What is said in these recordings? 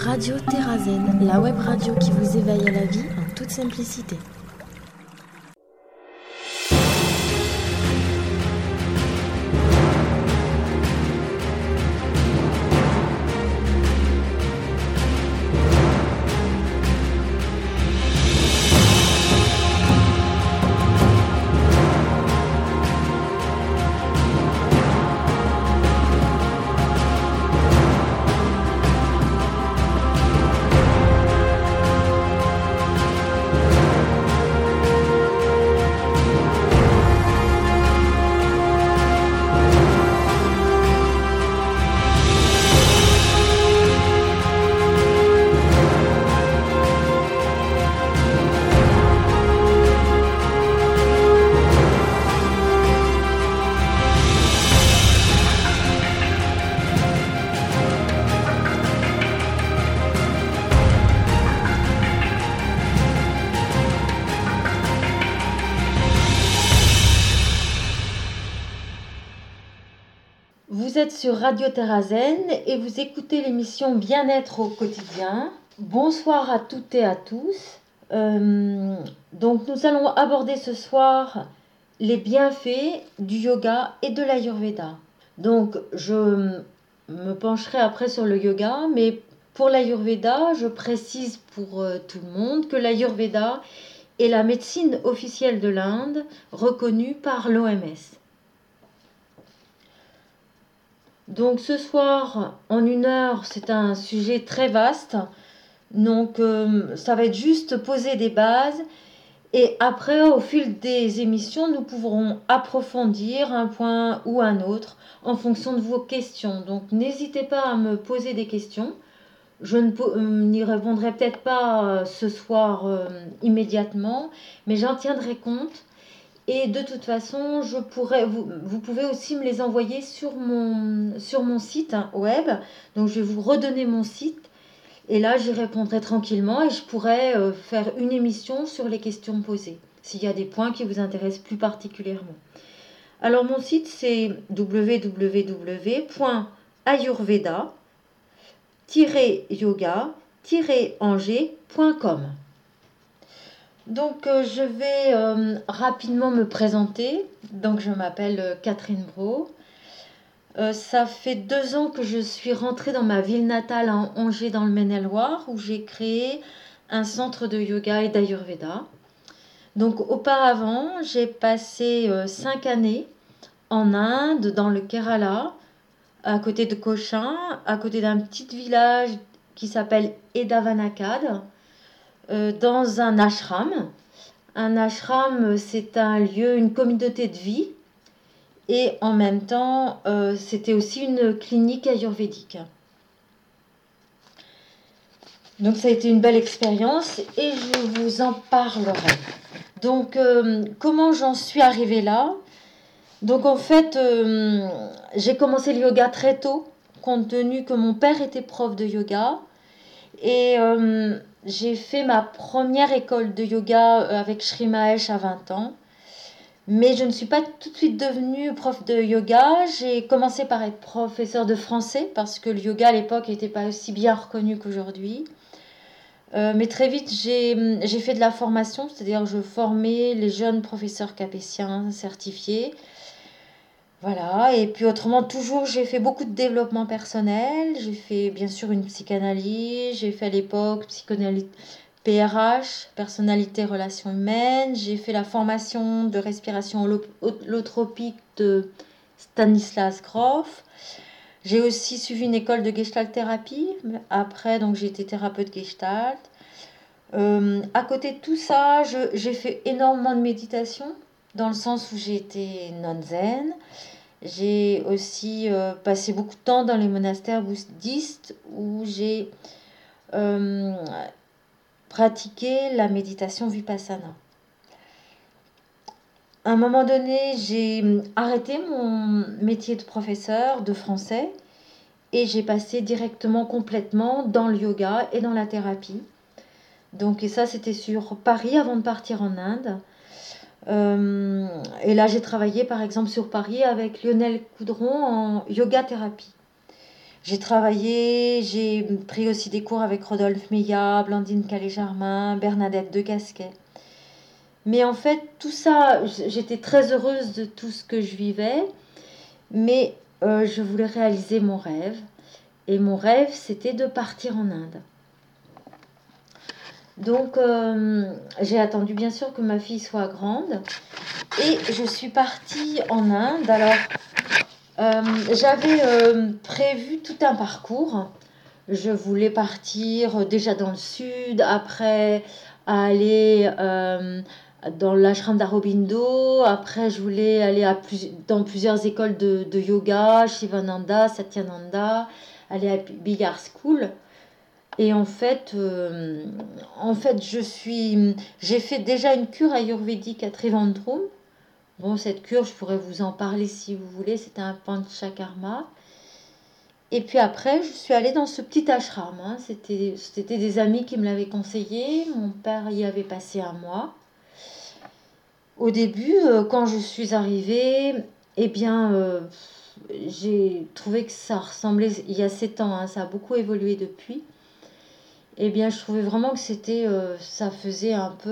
Radio Terrazen, la web radio qui vous éveille à la vie en toute simplicité. Vous êtes sur Radio Terrazen et vous écoutez l'émission Bien-être au quotidien. Bonsoir à toutes et à tous. Donc nous allons aborder ce soir les bienfaits du yoga et de l'Ayurveda. Donc je me pencherai après sur le yoga, mais pour l'Ayurveda, je précise pour tout le monde que l'Ayurveda est la médecine officielle de l'Inde reconnue par l'OMS. Donc ce soir, en 1 heure, c'est un sujet très vaste. Donc ça va être juste poser des bases. Et après, au fil des émissions, nous pourrons approfondir un point ou un autre en fonction de vos questions. Donc n'hésitez pas à me poser des questions. Je n'y répondrai peut-être pas ce soir immédiatement, mais j'en tiendrai compte. Et de toute façon, vous pouvez aussi me les envoyer sur mon site web. Donc, je vais vous redonner mon site. Et là, j'y répondrai tranquillement et je pourrai faire une émission sur les questions posées, s'il y a des points qui vous intéressent plus particulièrement. Alors, mon site, c'est www.ayurveda-yoga-angers.com. Donc, je vais rapidement me présenter. Donc, je m'appelle Catherine Brault. Ça fait 2 ans que je suis rentrée dans ma ville natale à Angers, dans le Maine-et-Loire, où j'ai créé un centre de yoga et d'Ayurveda. Donc, auparavant, j'ai passé 5 années en Inde, dans le Kerala, à côté de Cochin, à côté d'un petit village qui s'appelle Edavanakad, dans un ashram. Un ashram, c'est un lieu, une communauté de vie. Et en même temps, c'était aussi une clinique ayurvédique. Donc ça a été une belle expérience et je vous en parlerai. Donc comment j'en suis arrivée là ? Donc en fait, j'ai commencé le yoga très tôt, compte tenu que mon père était prof de yoga. Et j'ai fait ma première école de yoga avec Sri Mahesh à 20 ans. Mais je ne suis pas tout de suite devenue prof de yoga. J'ai commencé par être professeur de français parce que le yoga à l'époque n'était pas aussi bien reconnu qu'aujourd'hui. Mais très vite, j'ai fait de la formation, c'est-à-dire je formais les jeunes professeurs capétiens certifiés. Voilà, et puis autrement, toujours, j'ai fait beaucoup de développement personnel. J'ai fait bien sûr une psychanalyse, j'ai fait à l'époque psychanalyse PRH, personnalité, relations humaines. J'ai fait la formation de respiration holotropique de Stanislas Grof. J'ai aussi suivi une école de gestalt thérapie. Après, donc, j'ai été thérapeute gestalt. À côté de tout ça, j'ai fait énormément de méditation, dans le sens où j'ai été non zen. J'ai aussi passé beaucoup de temps dans les monastères bouddhistes où j'ai pratiqué la méditation vipassana. À un moment donné, j'ai arrêté mon métier de professeur de français et j'ai passé directement, complètement dans le yoga et dans la thérapie. Donc, et ça, c'était sur Paris avant de partir en Inde. Et là, j'ai travaillé par exemple sur Paris avec Lionel Coudron en yoga thérapie. J'ai travaillé, j'ai pris aussi des cours avec Rodolphe Meillat, Blandine Calais-Germain, Bernadette de Gasquet. Mais en fait, tout ça, j'étais très heureuse de tout ce que je vivais, mais je voulais réaliser mon rêve. Et mon rêve, c'était de partir en Inde. Donc, j'ai attendu bien sûr que ma fille soit grande. Et je suis partie en Inde. Alors, j'avais prévu tout un parcours. Je voulais partir déjà dans le sud, après aller dans l'ashram d'Aurobindo. Après, je voulais aller dans plusieurs écoles de yoga, Shivananda, Satyananda, aller à Bihar School. Et en fait, j'ai fait déjà une cure ayurvédique à Trivandrum. Bon, cette cure, je pourrais vous en parler si vous voulez. C'était un panchakarma. Et puis après, je suis allée dans ce petit ashram, hein. C'était des amis qui me l'avaient conseillé. Mon père y avait passé un mois. Au début, quand je suis arrivée, eh bien, j'ai trouvé que ça ressemblait, il y a 7 ans, hein, ça a beaucoup évolué depuis. Eh bien, je trouvais vraiment que ça faisait un peu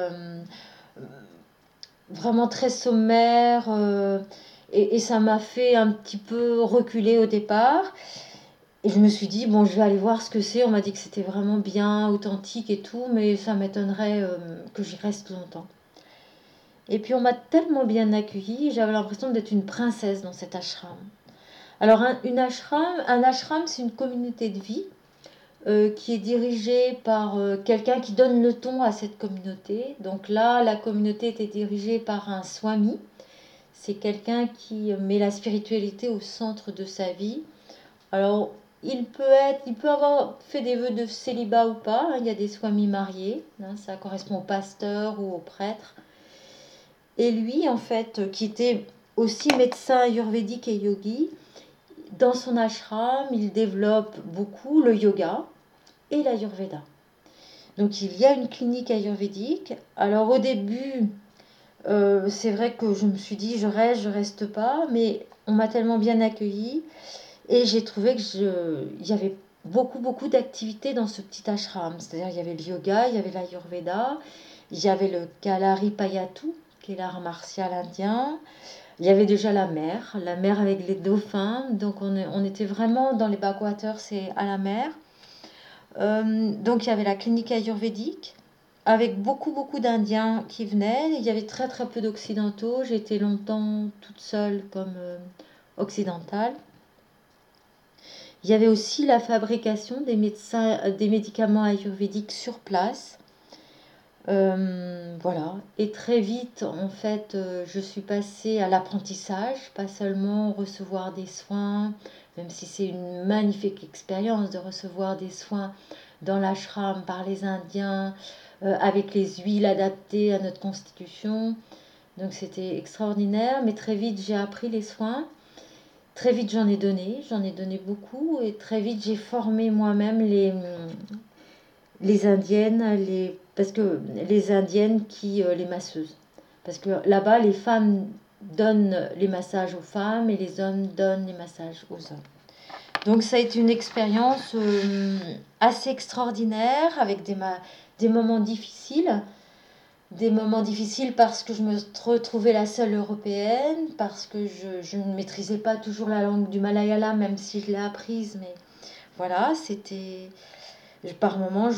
vraiment très sommaire, et ça m'a fait un petit peu reculer au départ. Et je me suis dit, bon, je vais aller voir ce que c'est. On m'a dit que c'était vraiment bien, authentique et tout, mais ça m'étonnerait que j'y reste longtemps. Et puis on m'a tellement bien accueillie, j'avais l'impression d'être une princesse dans cet ashram. Alors un ashram, c'est une communauté de vie qui est dirigée par quelqu'un qui donne le ton à cette communauté. Donc là, la communauté était dirigée par un swami. C'est quelqu'un qui met la spiritualité au centre de sa vie. Alors, il peut avoir fait des vœux de célibat ou pas, hein. Il y a des swamis mariés, hein, ça correspond au pasteur ou au prêtre. Et lui, en fait, qui était aussi médecin ayurvédique et yogi, dans son ashram, il développe beaucoup le yoga et l'ayurveda. Donc il y a une clinique ayurvédique. Alors au début, c'est vrai que je me suis dit, je reste pas, mais on m'a tellement bien accueillie et j'ai trouvé il y avait beaucoup, beaucoup d'activités dans ce petit ashram. C'est-à-dire, il y avait le yoga, il y avait l'ayurveda, il y avait le Kalaripayattu, qui est l'art martial indien. Il y avait déjà la mer avec les dauphins. Donc, on était vraiment dans les backwaters, c'est à la mer. Donc, il y avait la clinique ayurvédique avec beaucoup, beaucoup d'Indiens qui venaient. Il y avait très, très peu d'Occidentaux. J'ai été longtemps toute seule comme occidentale. Il y avait aussi la fabrication des médicaments ayurvédiques sur place. Voilà. Et très vite, en fait, je suis passée à l'apprentissage, pas seulement recevoir des soins, même si c'est une magnifique expérience de recevoir des soins dans l'ashram par les Indiens, avec les huiles adaptées à notre constitution. Donc c'était extraordinaire, mais très vite j'ai appris les soins. Très vite j'en ai donné beaucoup et très vite j'ai formé moi-même les indiennes, parce que les indiennes les masseuses. Parce que là-bas, les femmes donnent les massages aux femmes et les hommes donnent les massages aux hommes. Donc ça a été une expérience assez extraordinaire avec des moments difficiles. Des moments difficiles parce que je me retrouvais la seule européenne, parce que je ne maîtrisais pas toujours la langue du Malayalam, même si je l'ai apprise, mais voilà, par moments,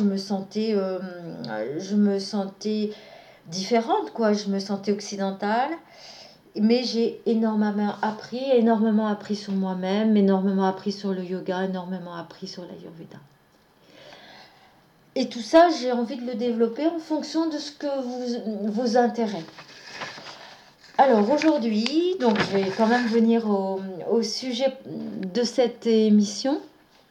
je me sentais différente, quoi. Je me sentais occidentale, mais j'ai énormément appris sur moi-même, énormément appris sur le yoga, énormément appris sur l'ayurveda. Et tout ça, j'ai envie de le développer en fonction de ce que vos intérêts. Alors aujourd'hui, donc je vais quand même venir au sujet de cette émission.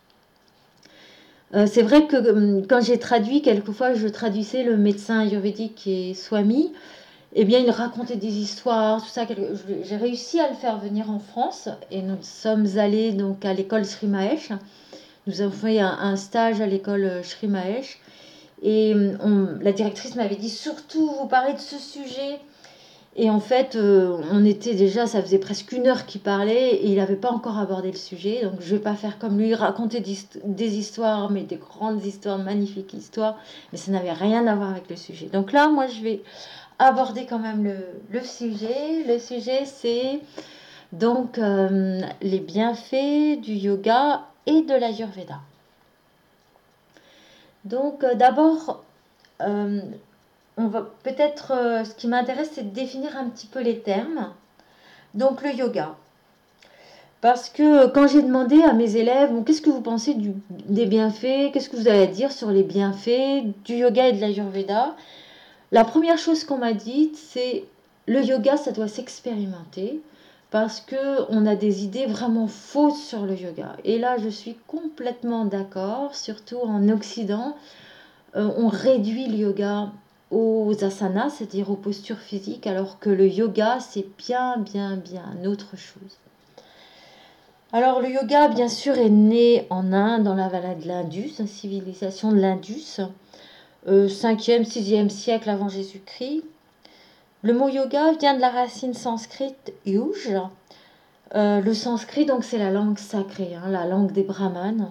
C'est vrai que quand j'ai traduit, quelquefois je traduisais le médecin ayurvédique qui est Swami, eh bien il racontait des histoires, tout ça. J'ai réussi à le faire venir en France et nous sommes allés donc à l'école Sri Mahesh. Nous avons fait un stage à l'école Sri Mahesh. Et la directrice m'avait dit surtout vous parlez de ce sujet. Et en fait, on était déjà, ça faisait presque 1 heure qu'il parlait et il n'avait pas encore abordé le sujet. Donc je ne vais pas faire comme lui, raconter des histoires, mais des grandes histoires, magnifiques histoires, mais ça n'avait rien à voir avec le sujet. Donc là, moi, je vais aborder quand même le sujet. Le sujet, c'est donc les bienfaits du yoga et de l'Ayurveda. Donc d'abord, euh, on va peut-être, ce qui m'intéresse, c'est de définir un petit peu les termes. Donc le yoga. Parce que quand j'ai demandé à mes élèves, bon, qu'est-ce que vous pensez des bienfaits, qu'est-ce que vous avez à dire sur les bienfaits du yoga et de l'Ayurveda, la première chose qu'on m'a dite, c'est le yoga, ça doit s'expérimenter parce que on a des idées vraiment fausses sur le yoga. Et là, je suis complètement d'accord, surtout en Occident, on réduit le yoga aux asanas, c'est-à-dire aux postures physiques, alors que le yoga, c'est bien, bien, bien autre chose. Alors le yoga, bien sûr, est né en Inde, dans la vallée de l'Indus, la civilisation de l'Indus, 5e, 6e siècle avant Jésus-Christ. Le mot yoga vient de la racine sanscrite yuj. Le sanskrit, donc, c'est la langue sacrée, hein, la langue des brahmanes.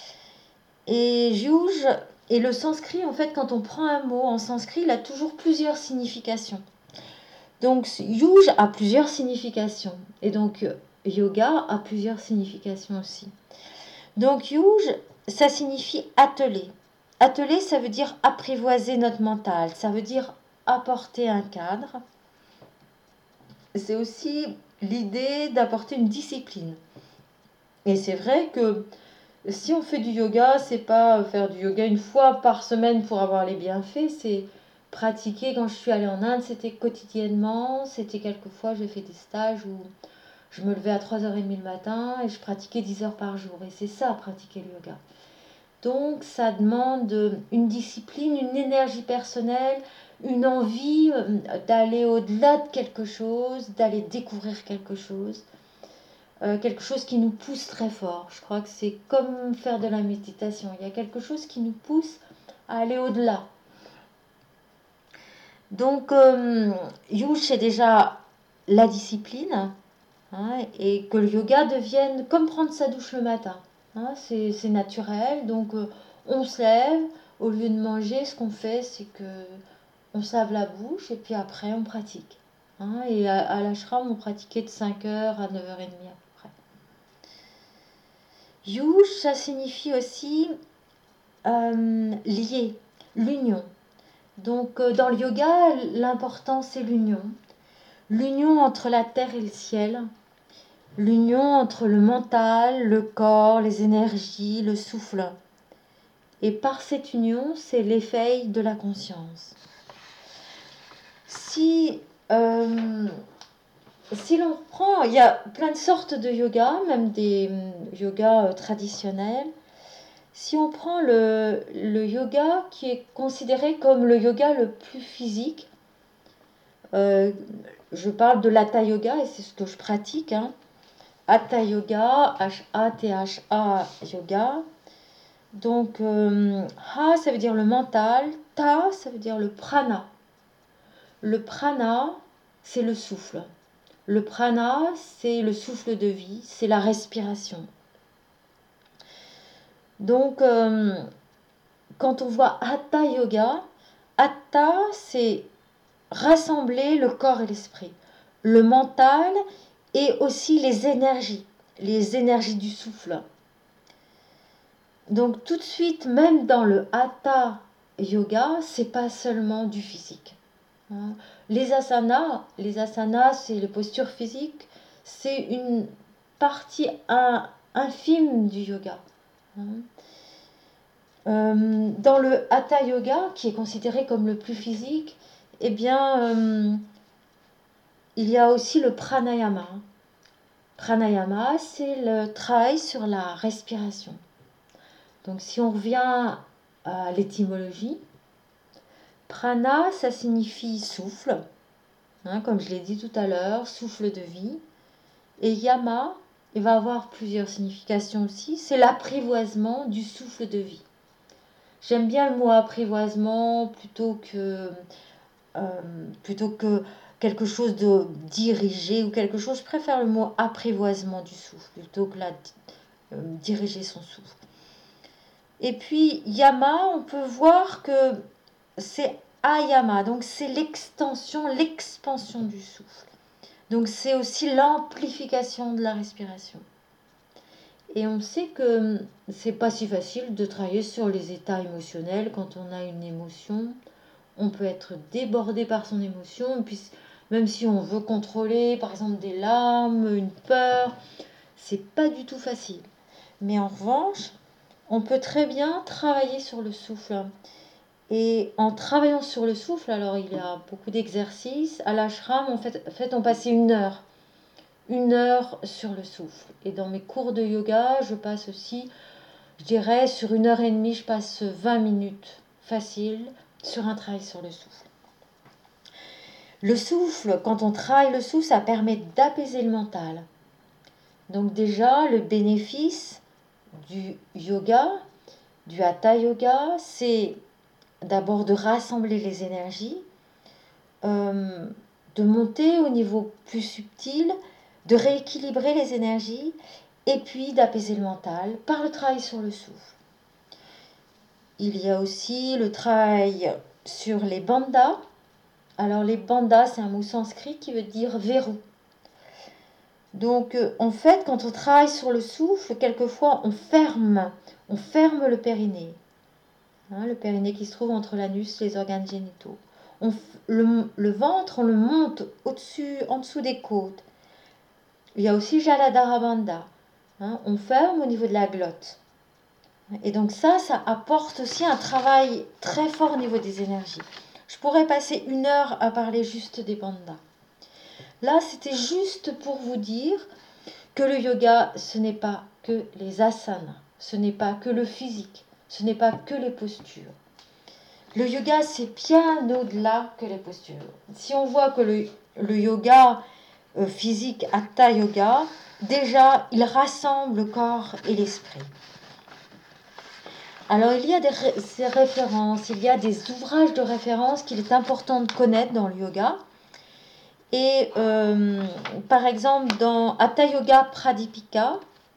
Et yuj, et le sanskrit, en fait, quand on prend un mot en sanskrit, il a toujours plusieurs significations. Donc yuj a plusieurs significations. Et donc yoga a plusieurs significations aussi. Donc yuj, ça signifie atteler. Atteler, ça veut dire apprivoiser notre mental. Ça veut dire apporter un cadre. C'est aussi l'idée d'apporter une discipline. Et c'est vrai que si on fait du yoga, c'est pas faire du yoga 1 fois par semaine pour avoir les bienfaits, c'est pratiquer. Quand je suis allée en Inde, c'était quotidiennement, c'était quelquefois, j'ai fait des stages où je me levais à 3h30 le matin et je pratiquais 10 heures par jour. Et c'est ça, pratiquer le yoga. Donc ça demande une discipline, une énergie personnelle, une envie d'aller au-delà de quelque chose, d'aller découvrir quelque chose qui nous pousse très fort. Je crois que c'est comme faire de la méditation. Il y a quelque chose qui nous pousse à aller au-delà. Donc, Yuj, c'est déjà la discipline, hein, et que le yoga devienne comme prendre sa douche le matin. Hein, c'est naturel, donc on se lève, au lieu de manger, ce qu'on fait, c'est que on se lave la bouche et puis après on pratique. Hein, et à l'ashram, on pratiquait de 5h à 9h30 à peu près. Yuj, ça signifie aussi lier, l'union. Donc dans le yoga, l'important c'est l'union. L'union entre la terre et le ciel. L'union entre le mental, le corps, les énergies, le souffle. Et par cette union, c'est l'éveil de la conscience. Si l'on reprend, il y a plein de sortes de yoga, même des yogas traditionnels. Si on prend le yoga qui est considéré comme le yoga le plus physique, je parle de l'hatha yoga et c'est ce que je pratique. Hein. Hatha yoga, H-A-T-H-A yoga. Donc, ha, ça veut dire le mental, ta, ça veut dire le prana. Le prana, c'est le souffle. Le prana, c'est le souffle de vie, c'est la respiration. Donc, quand on voit Hatha Yoga, Hatha, c'est rassembler le corps et l'esprit, le mental et aussi les énergies du souffle. Donc tout de suite, même dans le Hatha Yoga, c'est pas seulement du physique. Hein. Les asanas, c'est les postures physiques, c'est une partie infime du yoga. Hein. Dans le Hatha Yoga, qui est considéré comme le plus physique, eh bien, il y a aussi le pranayama. Pranayama, c'est le travail sur la respiration. Donc, si on revient à l'étymologie, prana, ça signifie souffle, hein, comme je l'ai dit tout à l'heure, souffle de vie. Et yama, il va avoir plusieurs significations aussi, c'est l'apprivoisement du souffle de vie. J'aime bien le mot apprivoisement plutôt que quelque chose de dirigé ou quelque chose, je préfère le mot apprivoisement du souffle plutôt que diriger son souffle. Et puis yama, on peut voir que c'est ayama, donc c'est l'extension, l'expansion du souffle. Donc c'est aussi l'amplification de la respiration. Et on sait que c'est pas si facile de travailler sur les états émotionnels quand on a une émotion. On peut être débordé par son émotion, et puis même si on veut contrôler, par exemple des larmes, une peur, c'est pas du tout facile. Mais en revanche, on peut très bien travailler sur le souffle. Et en travaillant sur le souffle, alors il y a beaucoup d'exercices. À l'ashram, en fait, on passait 1 heure sur le souffle. Et dans mes cours de yoga, je passe aussi, je dirais, sur 1 heure et demie, je passe 20 minutes facile sur un travail sur le souffle. Le souffle, quand on travaille le souffle, ça permet d'apaiser le mental. Donc déjà, le bénéfice du yoga, du hatha yoga, c'est d'abord de rassembler les énergies, de monter au niveau plus subtil, de rééquilibrer les énergies et puis d'apaiser le mental par le travail sur le souffle. Il y a aussi le travail sur les bandhas. Alors les bandhas, c'est un mot sanskrit qui veut dire verrou. Donc en fait, quand on travaille sur le souffle, quelquefois on ferme le périnée. Le périnée qui se trouve entre l'anus et les organes génitaux. Le ventre, on le monte au-dessus, en dessous des côtes. Il y a aussi Jaladhara Bandha. On ferme au niveau de la glotte. Et donc ça apporte aussi un travail très fort au niveau des énergies. Je pourrais passer 1 heure à parler juste des bandhas. Là, c'était juste pour vous dire que le yoga, ce n'est pas que les asanas, ce n'est pas que le physique, ce n'est pas que les postures. Le yoga, c'est bien au-delà que les postures. Si on voit que le yoga physique, Hatha Yoga, déjà, il rassemble le corps et l'esprit. Alors, il y a ces références, il y a des ouvrages de référence qu'il est important de connaître dans le yoga. Et par exemple, dans Hatha Yoga Pradipika,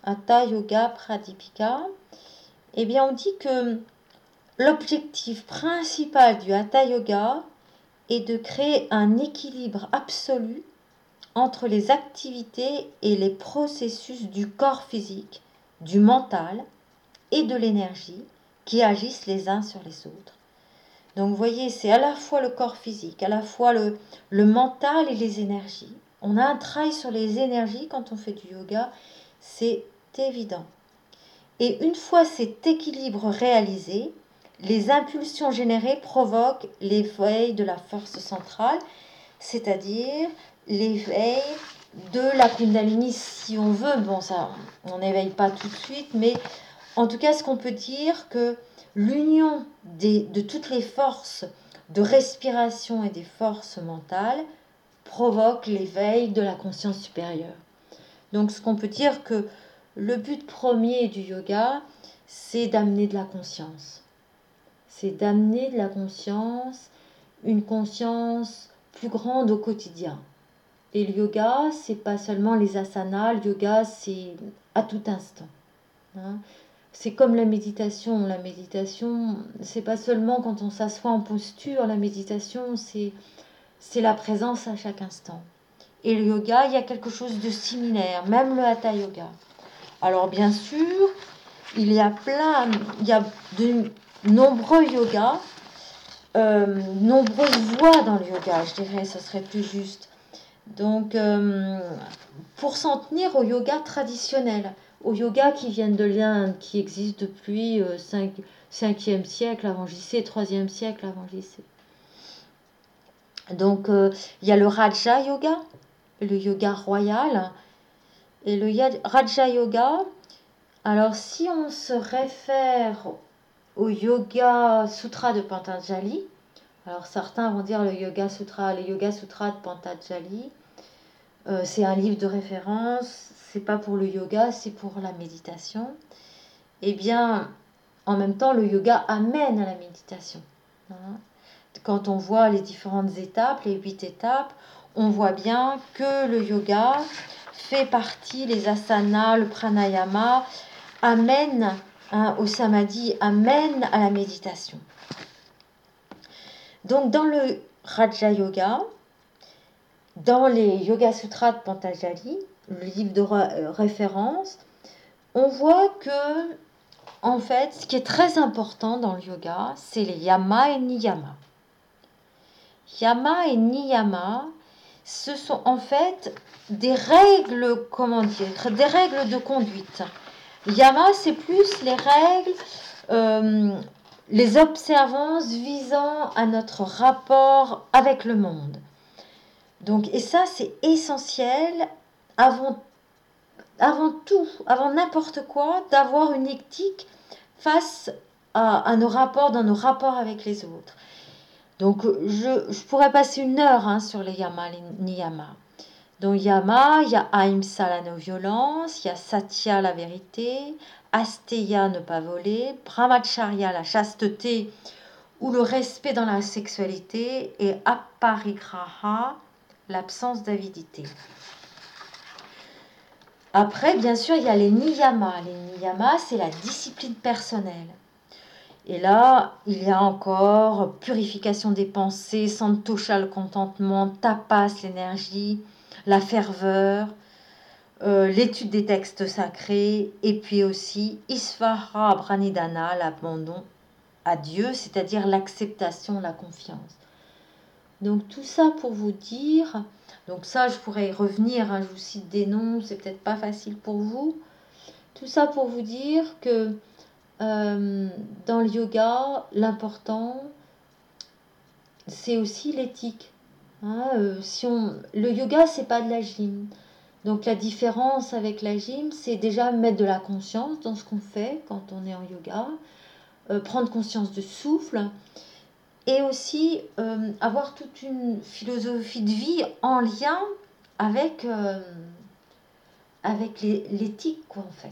eh bien, on dit que l'objectif principal du Hatha Yoga est de créer un équilibre absolu entre les activités et les processus du corps physique, du mental et de l'énergie qui agissent les uns sur les autres. Donc vous voyez, c'est à la fois le corps physique, à la fois le mental et les énergies. On a un travail sur les énergies quand on fait du yoga, c'est évident. Et une fois cet équilibre réalisé, les impulsions générées provoquent l'éveil de la force centrale, c'est-à-dire l'éveil de la Kundalini, si on veut. Bon, ça, on n'éveille pas tout de suite, mais en tout cas, ce qu'on peut dire, que l'union de toutes les forces de respiration et des forces mentales provoque l'éveil de la conscience supérieure. Donc, ce qu'on peut dire que le but premier du yoga, c'est d'amener de la conscience. C'est d'amener de la conscience, une conscience plus grande au quotidien. Et le yoga, c'est pas seulement les asanas, le yoga, c'est à tout instant. C'est comme la méditation. La méditation, c'est pas seulement quand on s'assoit en posture. La méditation, c'est la présence à chaque instant. Et le yoga, il y a quelque chose de similaire, même le hatha yoga. Alors bien sûr, il y a de nombreux yogas, nombreuses voies dans le yoga, je dirais, ce serait plus juste. Donc, pour s'en tenir au yoga traditionnel, aux yogas qui viennent de l'Inde, qui existent depuis 5e siècle avant JC, 3e siècle avant JC. Donc, il y a le Raja Yoga, le yoga royal, et le Raja Yoga. Alors, si on se réfère au Yoga Sutra de Patanjali, alors certains vont dire le Yoga Sutra de Patanjali, c'est un livre de référence, c'est pas pour le yoga, c'est pour la méditation. Eh bien, en même temps, le yoga amène à la méditation. Quand on voit les différentes étapes, les 8 étapes, on voit bien que le yoga fait partie, les asanas, le pranayama, amènent au samadhi, amènent à la méditation. Donc dans le Raja Yoga, dans les Yoga Sutras de Patanjali, le livre de référence, on voit que, en fait, ce qui est très important dans le yoga, c'est les yamas et niyamas. Yama et niyama, ce sont en fait des règles, comment dire, des règles de conduite. Yama, c'est plus les règles, les observances visant à notre rapport avec le monde. Donc, et ça, c'est essentiel avant tout, avant n'importe quoi, d'avoir une éthique face à nos rapports, dans nos rapports avec les autres. Donc, je pourrais passer une heure sur les yamas, les niyamas. Donc, yama, il y a ahimsa, la non-violence, il y a satya, la vérité, asteya, ne pas voler, brahmacharya, la chasteté ou le respect dans la sexualité, et aparigraha, l'absence d'avidité. Après, bien sûr, il y a les niyamas. Les niyamas, c'est la discipline personnelle. Et là, il y a encore purification des pensées, santosha, le contentement, tapas, l'énergie, la ferveur, l'étude des textes sacrés, et puis aussi isvara pranidhana, l'abandon à Dieu, c'est-à-dire l'acceptation, la confiance. Donc tout ça pour vous dire, donc ça je pourrais y revenir, je vous cite des noms, c'est peut-être pas facile pour vous. Tout ça pour vous dire que dans le yoga, l'important, c'est aussi l'éthique. Le yoga, c'est pas de la gym. Donc la différence avec la gym, c'est déjà mettre de la conscience dans ce qu'on fait quand on est en yoga, prendre conscience de souffle, et aussi avoir toute une philosophie de vie en lien avec, avec l'éthique, quoi, en fait.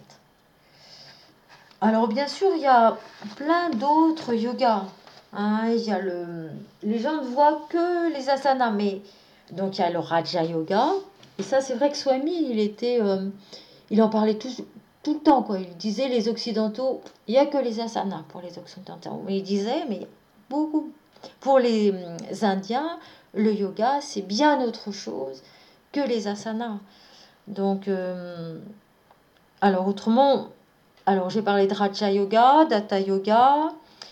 Alors bien sûr, il y a plein d'autres yogas. Il y a les gens ne voient que les asanas, mais donc il y a le Raja Yoga. Et ça, c'est vrai que Swami, il en parlait tout le temps, quoi. Il disait les Occidentaux, il n'y a que les asanas pour les Occidentaux. Mais il disait, mais beaucoup. Pour les Indiens, le yoga, c'est bien autre chose que les asanas. Donc, alors autrement, alors j'ai parlé de Raja Yoga, Data Yoga.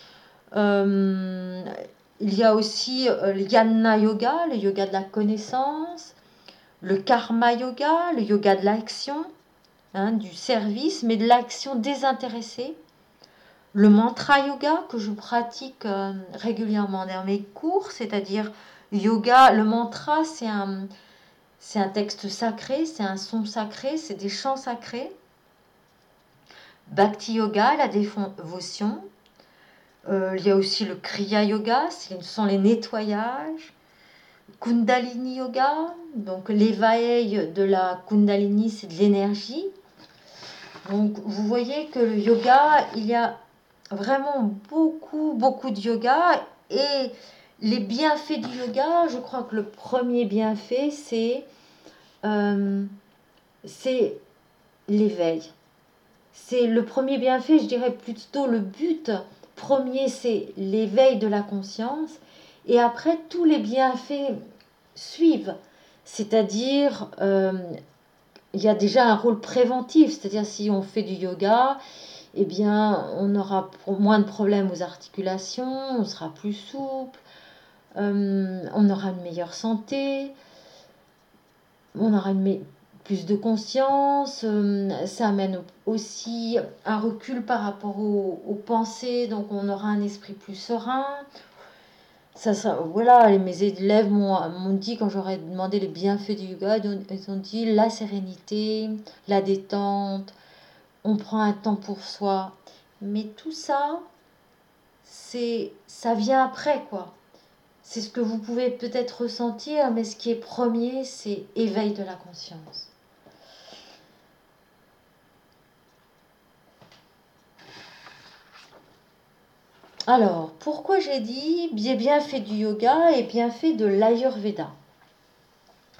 Il y a aussi le Jnana Yoga, le yoga de la connaissance, le Karma Yoga, le yoga de l'action, du service, mais de l'action désintéressée. Le Mantra Yoga que je pratique régulièrement dans mes cours, c'est-à-dire yoga, le mantra, c'est un texte sacré, c'est un son sacré, c'est des chants sacrés. Bhakti Yoga, la dévotion. Il y a aussi le Kriya Yoga, ce sont les nettoyages. Kundalini Yoga, donc l'éveil de la Kundalini, c'est de l'énergie. Donc vous voyez que le yoga, il y a vraiment beaucoup de yoga, et les bienfaits du yoga, je crois que le premier bienfait, c'est l'éveil. C'est le premier bienfait, je dirais plutôt le but premier, c'est l'éveil de la conscience, et après tous les bienfaits suivent, c'est-à-dire il y a déjà un rôle préventif, c'est-à-dire si on fait du yoga, eh bien on aura moins de problèmes aux articulations, on sera plus souple, on aura une meilleure santé, on aura plus de conscience, ça amène aussi un recul par rapport aux pensées, donc on aura un esprit plus serein. Voilà, mes élèves m'ont dit, quand j'aurais demandé les bienfaits du yoga, ils ont dit la sérénité, la détente, on prend un temps pour soi. Mais tout ça, ça vient après, quoi. C'est ce que vous pouvez peut-être ressentir, mais ce qui est premier, c'est éveil de la conscience. Alors, pourquoi j'ai dit bienfait du yoga et bienfait de l'Ayurveda?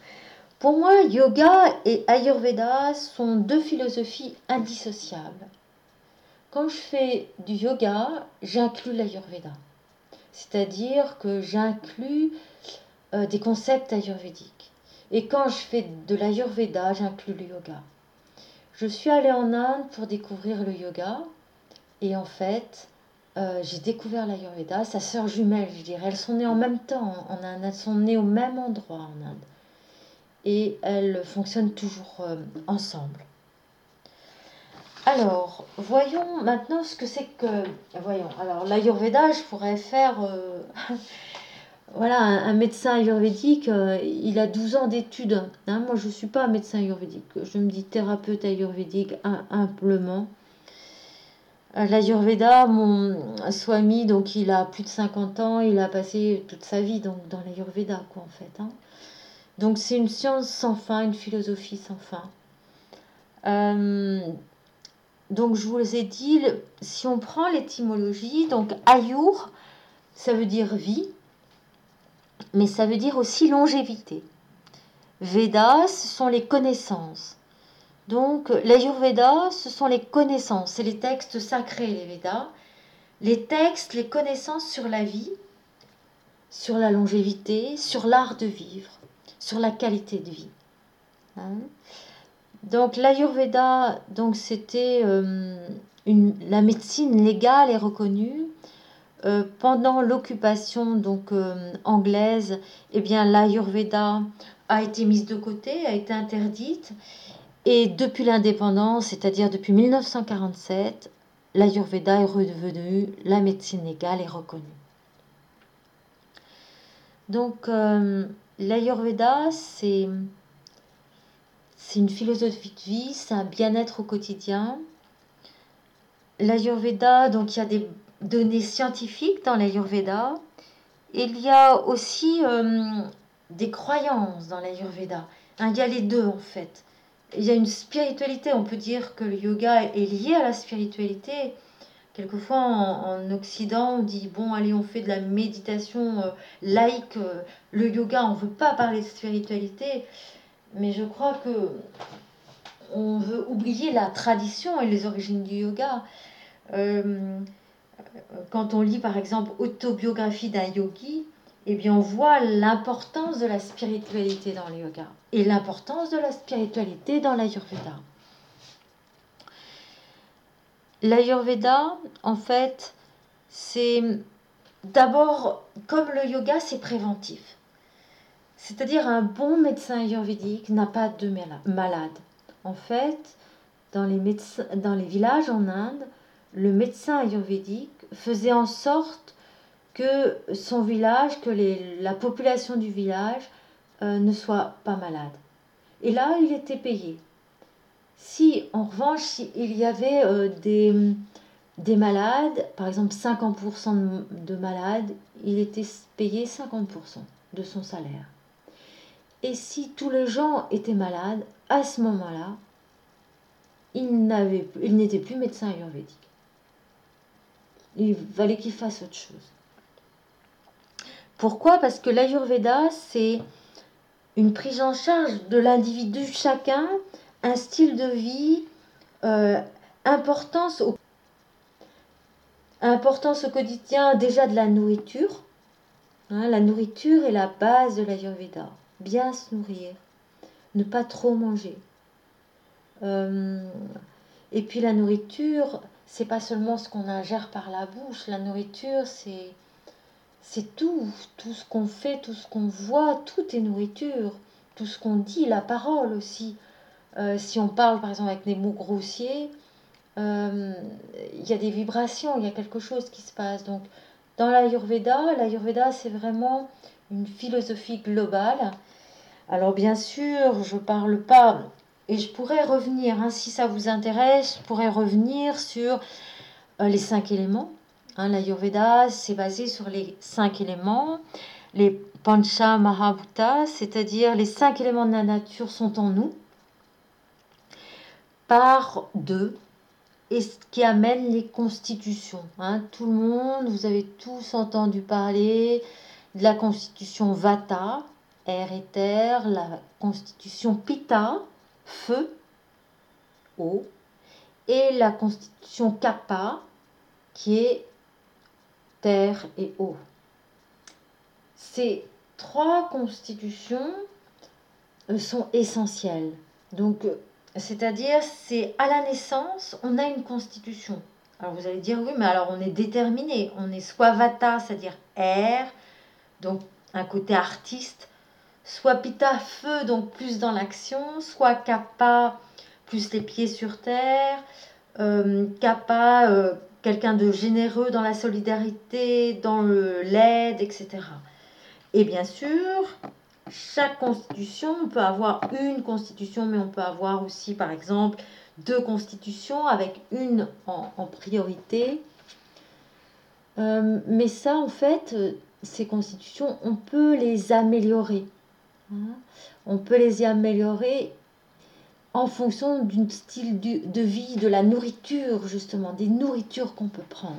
Pour moi, yoga et Ayurveda sont deux philosophies indissociables. Quand je fais du yoga, j'inclus l'Ayurveda. C'est-à-dire que j'inclus des concepts ayurvédiques. Et quand je fais de l'Ayurveda, j'inclus le yoga. Je suis allée en Inde pour découvrir le yoga. Et en fait, j'ai découvert l'Ayurveda, sa sœur jumelle, je dirais. Elles sont nées en même temps en Inde, elles sont nées au même endroit en Inde. Et elles fonctionnent toujours ensemble. Alors, voyons maintenant ce que c'est que... Voyons, alors l'Ayurveda, je pourrais faire... voilà, un médecin ayurvédique, il a 12 ans d'études. Hein. Moi, je ne suis pas un médecin ayurvédique. Je me dis thérapeute ayurvédique, humblement. L'Ayurveda, mon Swami, donc il a plus de 50 ans, il a passé toute sa vie donc, dans l'Ayurveda, quoi, en fait. Hein. Donc c'est une science sans fin, une philosophie sans fin. Donc je vous ai dit, si on prend l'étymologie, donc Ayur, ça veut dire vie, mais ça veut dire aussi longévité. Veda, ce sont les connaissances. Donc l'Ayurveda, ce sont les connaissances, c'est les textes sacrés, les Védas. Les textes, les connaissances sur la vie, sur la longévité, sur l'art de vivre, sur la qualité de vie. Hein. Donc l'Ayurveda, donc c'était la médecine légale et reconnue. Pendant l'occupation donc anglaise, eh bien l'Ayurveda a été mise de côté, a été interdite. Et depuis l'indépendance, c'est-à-dire depuis 1947, l'Ayurveda est redevenu la médecine légale et reconnue. Donc l'Ayurveda, c'est une philosophie de vie, c'est un bien-être au quotidien. L'Ayurveda, donc il y a des données scientifiques dans l'Ayurveda. Il y a aussi des croyances dans l'Ayurveda. Hein, il y a les deux en fait. Il y a une spiritualité, on peut dire que le yoga est lié à la spiritualité. Quelquefois en Occident, on dit bon allez on fait de la méditation laïque, le yoga, on ne veut pas parler de spiritualité, mais je crois que on veut oublier la tradition et les origines du yoga. Quand on lit par exemple Autobiographie d'un yogi, eh bien on voit l'importance de la spiritualité dans le yoga et l'importance de la spiritualité dans l'Ayurveda. L'Ayurveda, en fait, c'est d'abord, comme le yoga, c'est préventif. C'est-à-dire un bon médecin ayurvédique n'a pas de malade. En fait, dans les villages en Inde, le médecin ayurvédique faisait en sorte que son village, que la population du village ne soit pas malade. Et là, il était payé. Si, en revanche, il y avait des malades, par exemple 50% de malades, il était payé 50% de son salaire. Et si tous les gens étaient malades, à ce moment-là, il n'était plus médecin ayurvédique. Il fallait qu'il fasse autre chose. Pourquoi ? Parce que l'Ayurveda, c'est une prise en charge de l'individu chacun, un style de vie, importance au quotidien déjà de la nourriture. Hein, la nourriture est la base de l'Ayurveda. Bien se nourrir, ne pas trop manger. Et puis la nourriture, c'est pas seulement ce qu'on ingère par la bouche. La nourriture, c'est tout ce qu'on fait, tout ce qu'on voit, tout est nourriture. Tout ce qu'on dit, la parole aussi. Si on parle par exemple avec des mots grossiers, il y a des vibrations, il y a quelque chose qui se passe. Donc dans l'Ayurveda c'est vraiment une philosophie globale. Alors bien sûr, je parle pas, et je pourrais revenir, hein, si ça vous intéresse, je pourrais revenir sur les 5 éléments. Hein, L'Ayurveda, c'est basé sur les 5 éléments, les Pancha Mahabhuta, c'est-à-dire les 5 éléments de la nature sont en nous, par 2, et ce qui amène les constitutions. Hein. Tout le monde, vous avez tous entendu parler de la constitution Vata, air et terre, la constitution Pitta, feu, eau, et la constitution Kapha, qui est terre et eau. Ces trois constitutions sont essentielles. Donc, c'est-à-dire, c'est à la naissance, on a une constitution. Alors vous allez dire, oui, mais alors on est déterminé. On est soit Vata, c'est-à-dire air, donc un côté artiste, soit Pitta, feu, donc plus dans l'action, soit Kapha, plus les pieds sur terre, Kapha, quelqu'un de généreux dans la solidarité, dans l'aide, etc. Et bien sûr, chaque constitution, on peut avoir une constitution, mais on peut avoir aussi, par exemple, deux constitutions avec une en priorité. Mais ça, en fait, ces constitutions, on peut les améliorer. Hein. On peut les améliorer en fonction d'un style de vie, de la nourriture, justement, des nourritures qu'on peut prendre.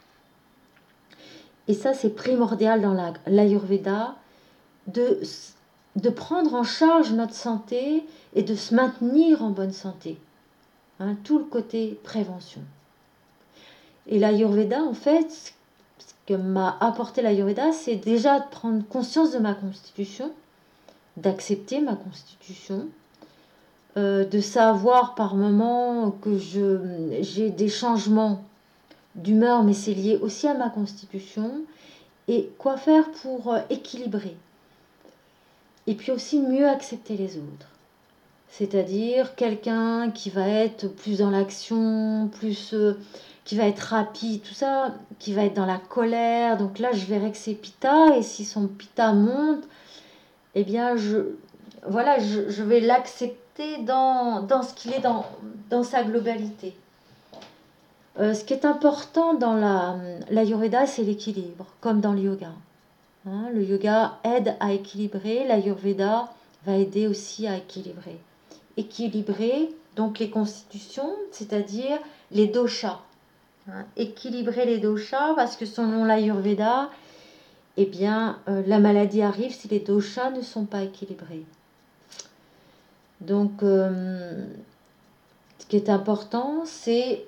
Et ça, c'est primordial dans l'Ayurveda, de prendre en charge notre santé et de se maintenir en bonne santé. Hein, tout le côté prévention. Et l'Ayurveda, en fait, ce que m'a apporté l'Ayurveda, c'est déjà de prendre conscience de ma constitution, d'accepter ma constitution, de savoir par moment que j'ai des changements d'humeur, mais c'est lié aussi à ma constitution, et quoi faire pour équilibrer. Et puis aussi mieux accepter les autres. C'est-à-dire quelqu'un qui va être plus dans l'action, plus qui va être rapide, tout ça, qui va être dans la colère. Donc là, je verrai que c'est Pitta, et si son Pitta monte, eh bien, je vais l'accepter dans ce qu'il est dans sa globalité. Ce qui est important dans l'Ayurveda, c'est l'équilibre, comme dans le yoga. Hein, le yoga aide à équilibrer, l'Ayurveda va aider aussi à équilibrer. Équilibrer donc les constitutions, c'est-à-dire les doshas. Hein, équilibrer les doshas parce que selon l'Ayurveda, eh bien, la maladie arrive si les doshas ne sont pas équilibrés. Donc, ce qui est important, c'est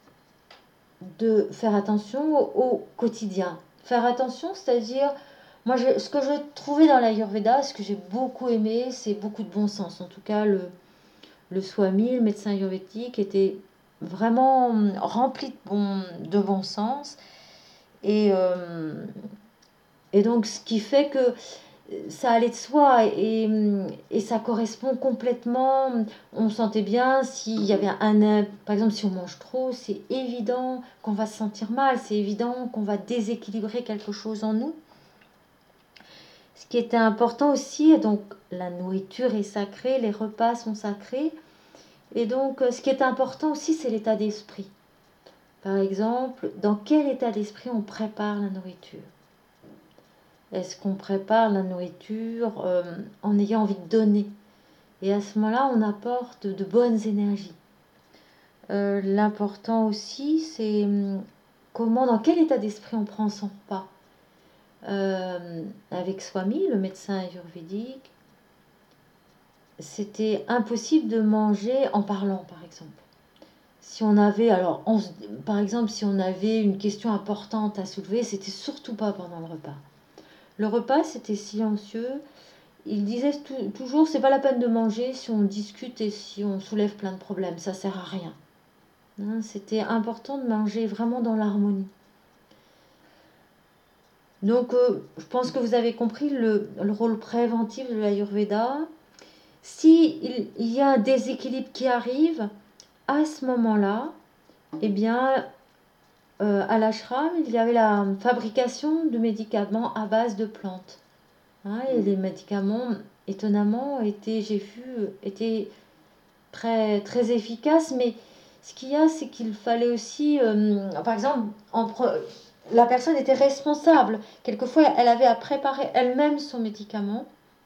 de faire attention au quotidien. Faire attention, c'est-à-dire, moi, ce que j'ai trouvé dans l'Ayurveda, ce que j'ai beaucoup aimé, c'est beaucoup de bon sens. En tout cas, le Swami, le médecin ayurvédique, était vraiment rempli de bon sens. Et donc, ce qui fait que ça allait de soi et ça correspond complètement. On sentait bien s'il y avait par exemple, si on mange trop, c'est évident qu'on va se sentir mal, c'est évident qu'on va déséquilibrer quelque chose en nous. Ce qui était important aussi, donc la nourriture est sacrée, les repas sont sacrés. Et donc, ce qui est important aussi, c'est l'état d'esprit. Par exemple, dans quel état d'esprit on prépare la nourriture? Est-ce qu'on prépare la nourriture en ayant envie de donner? Et à ce moment-là, on apporte de bonnes énergies. L'important aussi, c'est dans quel état d'esprit on prend son repas. Avec Swami, le médecin ayurvédique, c'était impossible de manger en parlant, par exemple. Si on avait, par exemple, si on avait une question importante à soulever, c'était surtout pas pendant le repas. Le repas, c'était silencieux. Il disait toujours, c'est pas la peine de manger si on discute et si on soulève plein de problèmes, ça sert à rien. Hein, c'était important de manger vraiment dans l'harmonie. Donc, je pense que vous avez compris le rôle préventif de l'Ayurveda. Si il y a un déséquilibre qui arrive, à ce moment-là, eh bien, à l'ashram, il y avait la fabrication de médicaments à base de plantes. Hein, et les médicaments, étonnamment, étaient très, très efficaces. Mais ce qu'il y a, c'est qu'il fallait aussi, par exemple, la personne était responsable. Quelquefois, elle avait à préparer elle-même son médicament.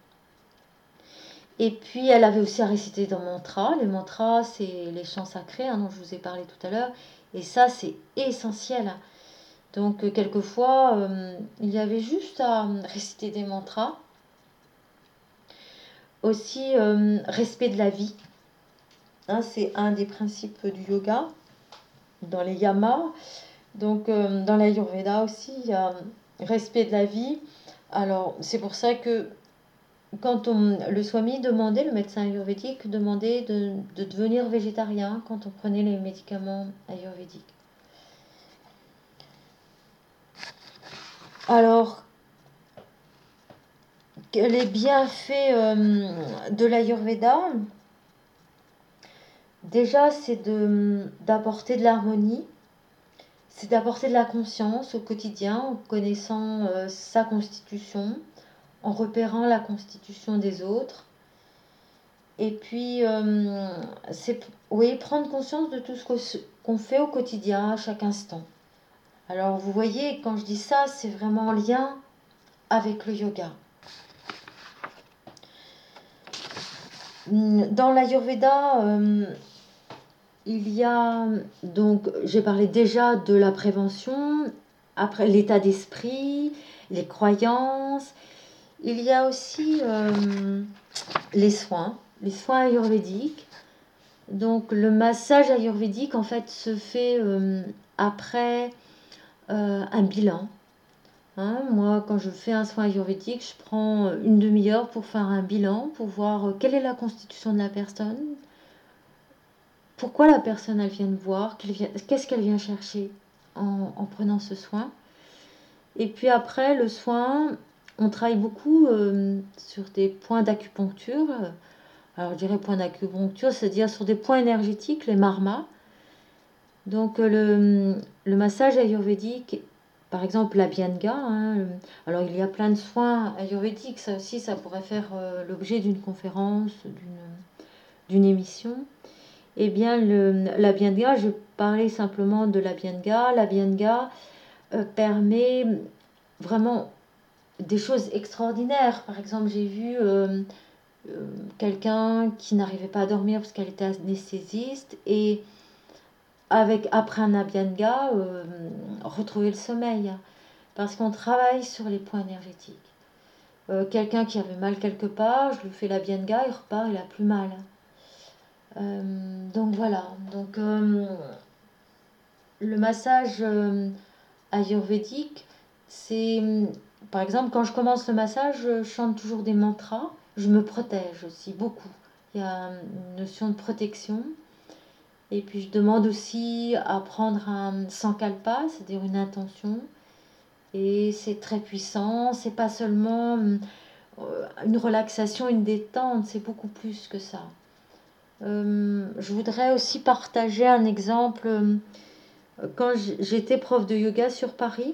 Et puis, elle avait aussi à réciter des mantras. Les mantras, c'est les chants sacrés dont je vous ai parlé tout à l'heure. Et ça, c'est essentiel. Donc, quelquefois, il y avait juste à réciter des mantras. aussi respect de la vie. Hein, c'est un des principes du yoga, dans les yamas. Donc, dans l'Ayurveda aussi, il y a respect de la vie. Alors, c'est pour ça que quand le Swami demandait, le médecin ayurvédique demandait de devenir végétarien quand on prenait les médicaments ayurvédiques. Alors, les bienfaits de l'Ayurveda, déjà, c'est d'apporter de l'harmonie, c'est d'apporter de la conscience au quotidien en connaissant sa constitution, en repérant la constitution des autres. Et puis, c'est oui, prendre conscience de tout ce qu'on fait au quotidien, à chaque instant. Alors, vous voyez, quand je dis ça, c'est vraiment en lien avec le yoga. Dans l'Ayurveda, il y a, donc, j'ai parlé déjà de la prévention, après l'état d'esprit, les croyances. Il y a aussi les soins ayurvédiques. Donc, le massage ayurvédique, en fait, se fait après un bilan. Hein, moi, quand je fais un soin ayurvédique, je prends une demi-heure pour faire un bilan, pour voir quelle est la constitution de la personne, pourquoi la personne elle vient me voir, qu'est-ce qu'elle vient chercher en prenant ce soin. Et puis après, le soin, on travaille beaucoup sur des points d'acupuncture. Alors je dirais points d'acupuncture, c'est-à-dire sur des points énergétiques, les marmas. Donc le massage ayurvédique, par exemple l'abhyanga, hein, alors il y a plein de soins ayurvédiques, ça aussi ça pourrait faire l'objet d'une conférence, d'une émission. Eh bien l'abhyanga, je parlais simplement de l'abhyanga. L'abhyanga permet vraiment des choses extraordinaires. Par exemple, j'ai vu quelqu'un qui n'arrivait pas à dormir parce qu'elle était anesthésiste et après un abhyanga, retrouver le sommeil. Parce qu'on travaille sur les points énergétiques. Quelqu'un qui avait mal quelque part, je lui fais l'abhyanga, il repart, il a plus mal. Donc voilà. Donc le massage ayurvédique, c'est par exemple quand je commence le massage, je chante toujours des mantras. Je me protège aussi beaucoup. Il y a une notion de protection. Et puis je demande aussi à prendre un sankalpa, c'est-à-dire une intention. Et c'est très puissant. C'est pas seulement une relaxation, une détente, c'est beaucoup plus que ça. Je voudrais aussi partager un exemple. Quand j'étais prof de yoga sur Paris,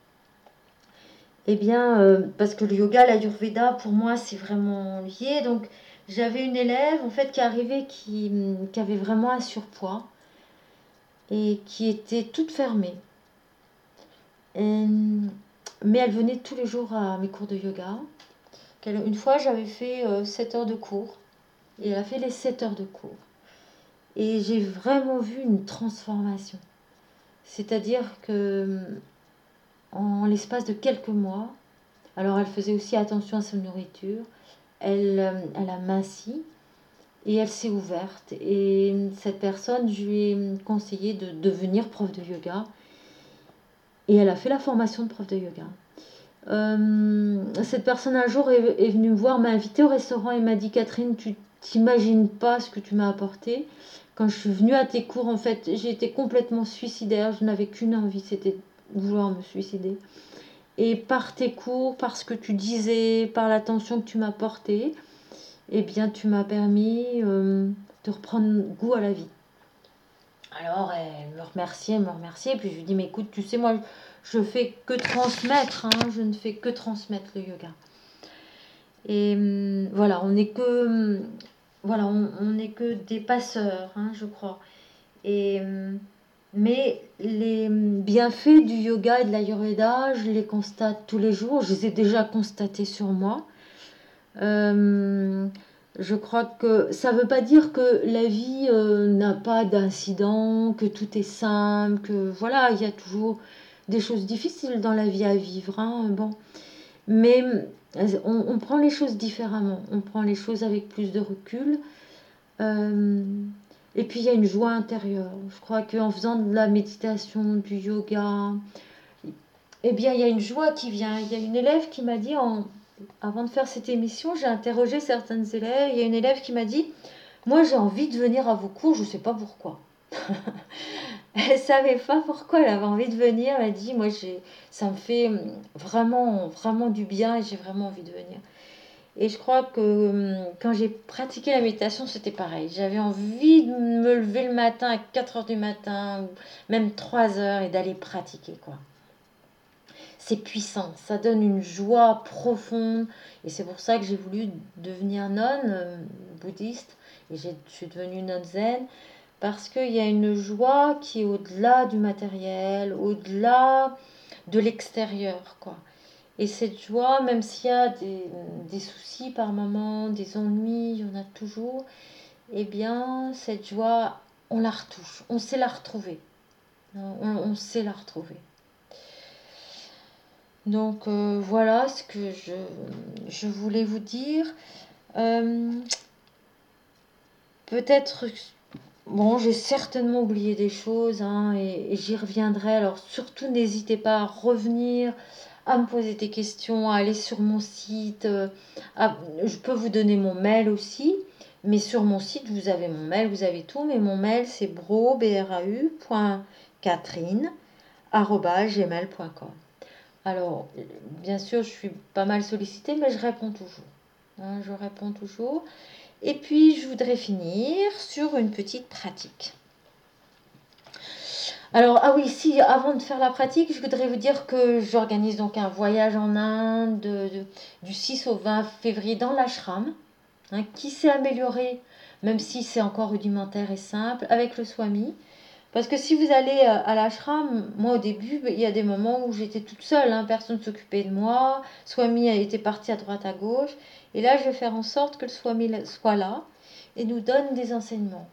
eh bien, parce que le yoga, l'Ayurveda, pour moi, c'est vraiment lié. Donc, j'avais une élève, en fait, qui arrivait, qui avait vraiment un surpoids et qui était toute fermée. Mais elle venait tous les jours à mes cours de yoga. Une fois, j'avais fait 7 heures de cours et elle a fait les 7 heures de cours. Et j'ai vraiment vu une transformation. C'est-à-dire que en l'espace de quelques mois, alors elle faisait aussi attention à sa nourriture, elle a minci et elle s'est ouverte. Et cette personne, je lui ai conseillé de devenir prof de yoga. Et elle a fait la formation de prof de yoga. Cette personne un jour est venue me voir, m'a invitée au restaurant et m'a dit: Catherine, tu t'imagines pas ce que tu m'as apporté. Quand je suis venue à tes cours, en fait, j'étais complètement suicidaire. Je n'avais qu'une envie, c'était de vouloir me suicider. Et par tes cours, par ce que tu disais, par l'attention que tu m'as portée, eh bien, tu m'as permis de reprendre goût à la vie. Alors, elle me remerciait. Puis je lui dis: mais écoute, tu sais, moi, je fais que transmettre, hein, je ne fais que transmettre le yoga. Et voilà, on n'est que, voilà, on n'est que des passeurs, hein, je crois. Et, mais les bienfaits du yoga et de l'Ayurveda, je les constate tous les jours. Je les ai déjà constatés sur moi. Je crois que ça ne veut pas dire que la vie n'a pas d'incidents, que tout est simple, que voilà, il y a toujours des choses difficiles dans la vie à vivre. Hein, bon. Mais on prend les choses différemment, on prend les choses avec plus de recul. Euh, et puis il y a une joie intérieure. Je crois qu'en faisant de la méditation, du yoga, eh bien il y a une joie qui vient. Il y a une élève qui m'a dit, avant de faire cette émission, j'ai interrogé certaines élèves. Il y a une élève qui m'a dit, moi j'ai envie de venir à vos cours, je ne sais pas pourquoi. Elle savait pas pourquoi elle avait envie de venir. Elle a dit, moi ça me fait vraiment, vraiment du bien et j'ai vraiment envie de venir. Et je crois que quand j'ai pratiqué la méditation, c'était pareil. J'avais envie de me lever le matin à 4 heures du matin, ou même 3 heures, et d'aller pratiquer, quoi. C'est puissant, ça donne une joie profonde. Et c'est pour ça que j'ai voulu devenir nonne bouddhiste. Et je suis devenue nonne zen. Parce qu'il y a une joie qui est au-delà du matériel, au-delà de l'extérieur, quoi. Et cette joie, même s'il y a des soucis par moment, des ennuis, il y en a toujours, eh bien, cette joie, on la retouche, on sait la retrouver. On sait la retrouver. Donc voilà ce que je voulais vous dire. Euh, Peut-être, bon, j'ai certainement oublié des choses, hein, et j'y reviendrai. Alors surtout, n'hésitez pas à revenir, à me poser des questions, à aller sur mon site. Je peux vous donner mon mail aussi, mais sur mon site, vous avez mon mail, vous avez tout. Mais mon mail, c'est brau.catherine@gmail.com. Alors, bien sûr, je suis pas mal sollicitée, mais je réponds toujours. Hein, je réponds toujours. Et puis, je voudrais finir sur une petite pratique. Alors, ah oui, si, avant de faire la pratique, je voudrais vous dire que j'organise donc un voyage en Inde du 6 au 20 février dans l'ashram, hein, qui s'est amélioré, même si c'est encore rudimentaire et simple, avec le Swami. Parce que si vous allez à l'ashram, moi au début, il y a des moments où j'étais toute seule, hein, personne ne s'occupait de moi, Swami a été parti à droite à gauche, et là je vais faire en sorte que le Swami soit là et nous donne des enseignements.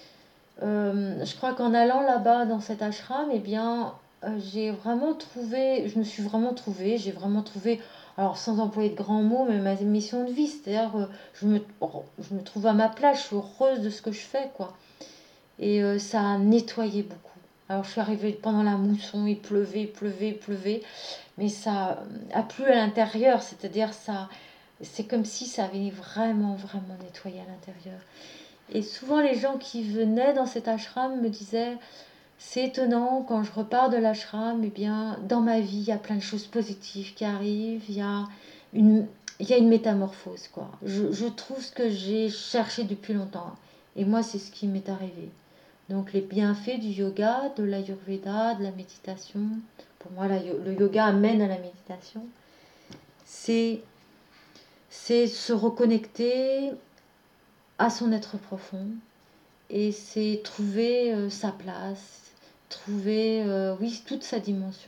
Je crois qu'en allant là-bas dans cet ashram, eh bien, j'ai vraiment trouvé, je me suis vraiment trouvée, j'ai vraiment trouvé, alors sans employer de grands mots, mais ma mission de vie, c'est-à-dire je me trouve à ma place, je suis heureuse de ce que je fais, quoi. Et ça a nettoyé beaucoup. Alors je suis arrivée pendant la mousson, il pleuvait, il pleuvait, il pleuvait, mais ça a plu à l'intérieur, c'est-à-dire ça, c'est comme si ça avait vraiment, vraiment nettoyé à l'intérieur. Et souvent les gens qui venaient dans cet ashram me disaient, c'est étonnant, quand je repars de l'ashram, eh bien, dans ma vie, il y a plein de choses positives qui arrivent, une, il y a une métamorphose, quoi. Je trouve ce que j'ai cherché depuis longtemps. Et moi, c'est ce qui m'est arrivé. Donc les bienfaits du yoga, de l'ayurveda, de la méditation. Pour moi, le yoga amène à la méditation. C'est se reconnecter à son être profond et c'est trouver sa place, trouver, oui, toute sa dimension.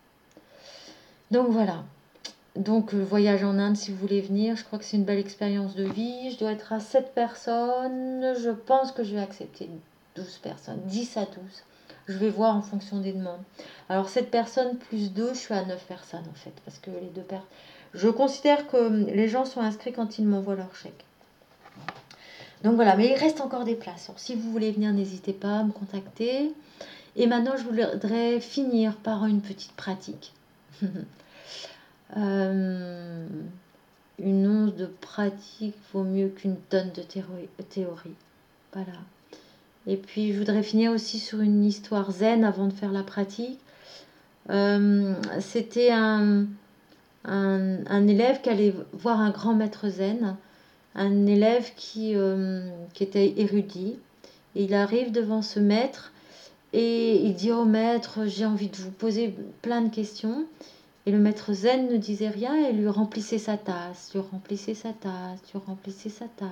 Donc voilà. Donc le voyage en Inde, si vous voulez venir, je crois que c'est une belle expérience de vie. Je dois être à 7 personnes. Je pense que je vais accepter 12 personnes, 10 à 12. Je vais voir en fonction des demandes. Alors 7 personnes plus 2, je suis à 9 personnes en fait. Parce que les deux personnes... Je considère que les gens sont inscrits quand ils m'envoient leur chèque. Donc voilà, mais il reste encore des places. Alors, si vous voulez venir, n'hésitez pas à me contacter. Et maintenant, je voudrais finir par une petite pratique. Euh, une once de pratique vaut mieux qu'une tonne de théorie. Voilà. Et puis, je voudrais finir aussi sur une histoire zen avant de faire la pratique. C'était un élève qui allait voir un grand maître zen, un élève qui était érudit. Et il arrive devant ce maître et il dit au maître, j'ai envie de vous poser plein de questions. Et le maître zen ne disait rien et lui remplissait sa tasse, lui remplissait sa tasse, lui remplissait sa tasse.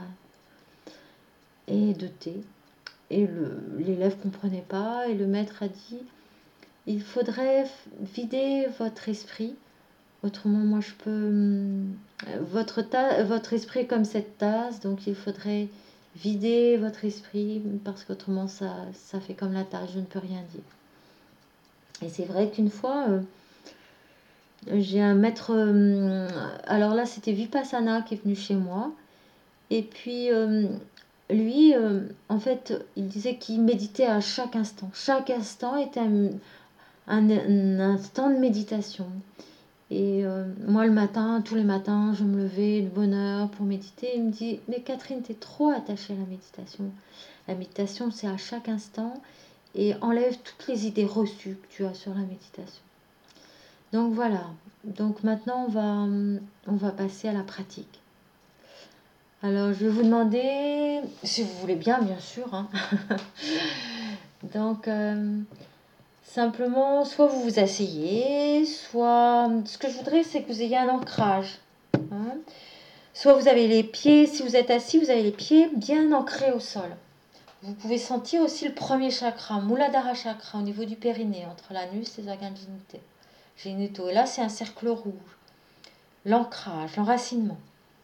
Et de thé. Et l'élève ne comprenait pas et le maître a dit, il faudrait vider votre esprit. Autrement, moi, je peux... Votre esprit est comme cette tasse, donc il faudrait vider votre esprit parce qu'autrement, ça fait comme la tasse, je ne peux rien dire. Et c'est vrai qu'une fois, J'ai un maître, alors là c'était Vipassana qui est venu chez moi. Et puis lui, en fait, il disait qu'il méditait à chaque instant. Chaque instant était un instant de méditation. Et moi, le matin, tous les matins, je me levais de bonne heure pour méditer. Il me dit, mais Catherine, t'es trop attachée à la méditation. La méditation, c'est à chaque instant et enlève toutes les idées reçues que tu as sur la méditation. Donc voilà. Donc maintenant, on va passer à la pratique. Alors, je vais vous demander, si vous voulez bien, bien sûr, hein. Donc, simplement, soit vous vous asseyez, soit... Ce que je voudrais, c'est que vous ayez un ancrage, hein. Soit vous avez les pieds, si vous êtes assis, vous avez les pieds bien ancrés au sol. Vous pouvez sentir aussi le premier chakra, Muladhara chakra, au niveau du périnée, entre l'anus et les organes génitaux. Et là, c'est un cercle rouge. L'ancrage, l'enracinement.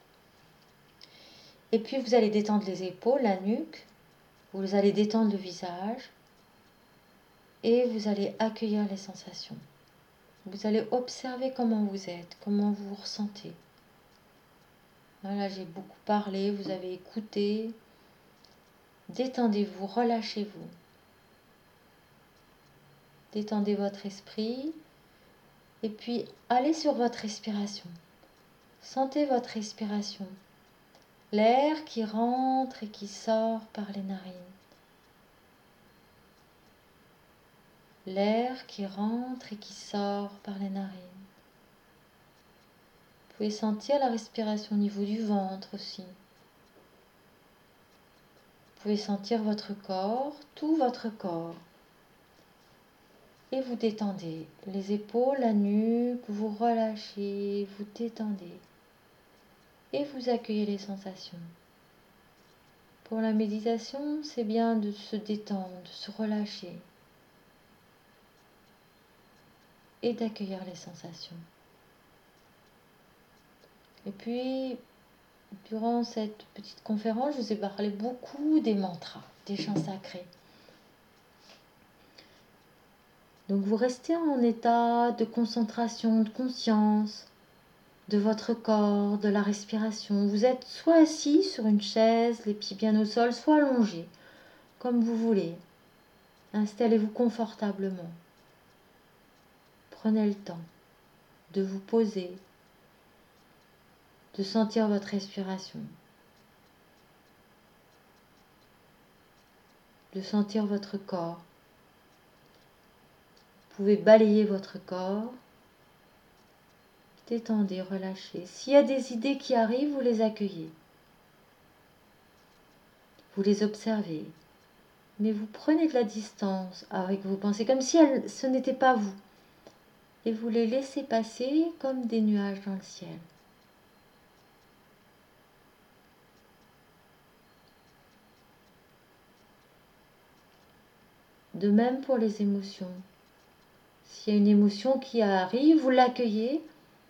Et puis, vous allez détendre les épaules, la nuque. Vous allez détendre le visage. Et vous allez accueillir les sensations. Vous allez observer comment vous êtes, comment vous vous ressentez. Voilà, j'ai beaucoup parlé, vous avez écouté. Détendez-vous, relâchez-vous. Détendez votre esprit. Et puis, allez sur votre respiration. Sentez votre respiration. L'air qui rentre et qui sort par les narines. L'air qui rentre et qui sort par les narines. Vous pouvez sentir la respiration au niveau du ventre aussi. Vous pouvez sentir votre corps, tout votre corps. Et vous détendez les épaules, la nuque, vous relâchez, vous détendez. Et vous accueillez les sensations. Pour la méditation, c'est bien de se détendre, de se relâcher. Et d'accueillir les sensations. Et puis, durant cette petite conférence, je vous ai parlé beaucoup des mantras, des chants sacrés. Donc vous restez en état de concentration, de conscience, de votre corps, de la respiration. Vous êtes soit assis sur une chaise, les pieds bien au sol, soit allongé, comme vous voulez. Installez-vous confortablement. Prenez le temps de vous poser, de sentir votre respiration, de sentir votre corps. Vous pouvez balayer votre corps, détendez, relâchez. S'il y a des idées qui arrivent, vous les accueillez. Vous les observez. Mais vous prenez de la distance avec vos pensées, comme si ce n'était pas vous. Et vous les laissez passer comme des nuages dans le ciel. De même pour les émotions. S'il y a une émotion qui arrive, vous l'accueillez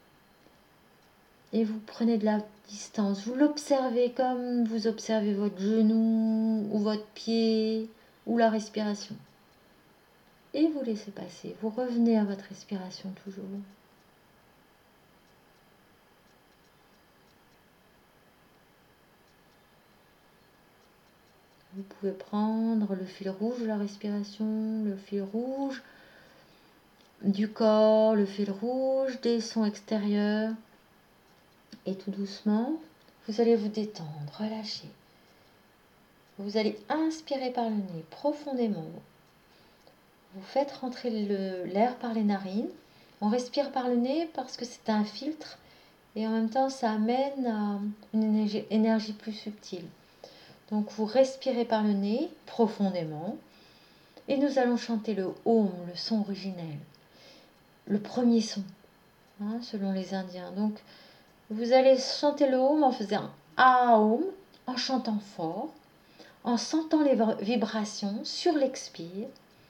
et vous prenez de la distance. Vous l'observez comme vous observez votre genou ou votre pied ou la respiration. Et vous laissez passer. Vous revenez à votre respiration toujours. Vous pouvez prendre le fil rouge de la respiration, le fil rouge du corps, le fil rouge des sons extérieurs. Et tout doucement, vous allez vous détendre, relâcher. Vous allez inspirer par le nez profondément. Vous faites rentrer l'air par les narines. On respire par le nez parce que c'est un filtre et en même temps ça amène à une énergie plus subtile. Donc vous respirez par le nez profondément et nous allons chanter le Om, le son originel, le premier son, hein, selon les Indiens. Donc vous allez chanter le Om en faisant Aum, en chantant fort, en sentant les vibrations sur l'expire.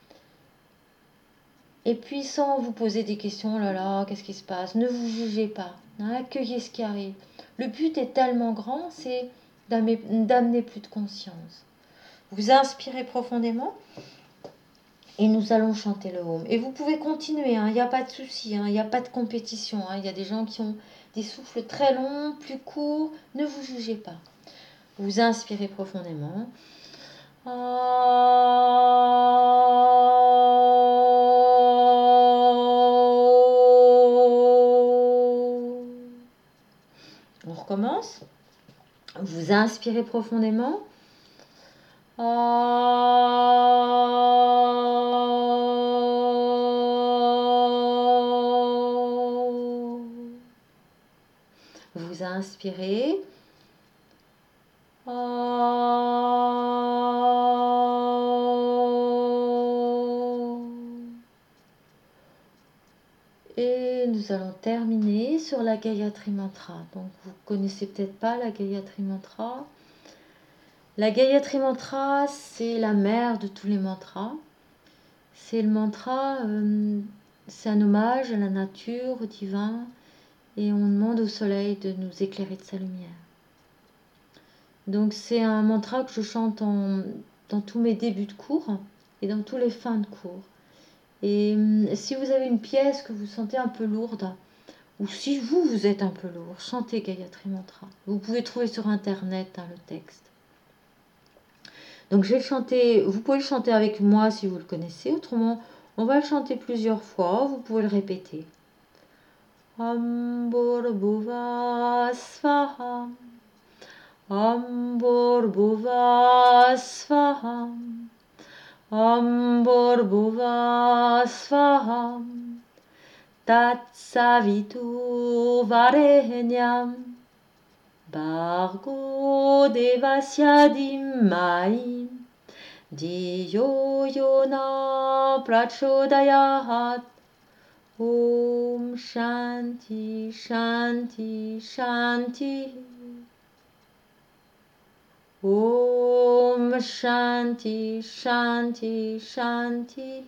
Et puis sans vous poser des questions, oh là là, qu'est-ce qui se passe? Ne vous jugez pas, hein, accueillez ce qui arrive. Le but est tellement grand, c'est d'amener plus de conscience. Vous inspirez profondément Et nous allons chanter le Om. Et vous pouvez continuer, il n'y a pas de souci, il n'y a pas de compétition. Il y a des gens qui ont des souffles très longs, plus courts. Ne vous jugez pas. Vous inspirez profondément. On recommence. Vous inspirez profondément. Vous inspirez. Et nous allons terminer sur la Gayatri Mantra. Donc vous connaissez peut-être pas la Gayatri Mantra. La Gayatri Mantra, c'est la mère de tous les mantras. C'est le mantra, c'est un hommage à la nature, au divin, et on demande au soleil de nous éclairer de sa lumière. Donc c'est un mantra que je chante dans tous mes débuts de cours et dans tous les fins de cours. Et si vous avez une pièce que vous sentez un peu lourde, ou si vous êtes un peu lourd, chantez Gayatri Mantra. Vous pouvez trouver sur internet le texte. Donc je vais le chanter, vous pouvez le chanter avec moi si vous le connaissez, autrement on va le chanter plusieurs fois, vous pouvez le répéter. Amborbhuva Svaha, Amborbhuva Svaha, Amborbhuva Svaha, Tat Savitur Varenyam, Bhargo Devasya Dhimmahi, Diyo Yona Prachodayat. Om Shanti Shanti Shanti. Om Shanti Shanti Shanti.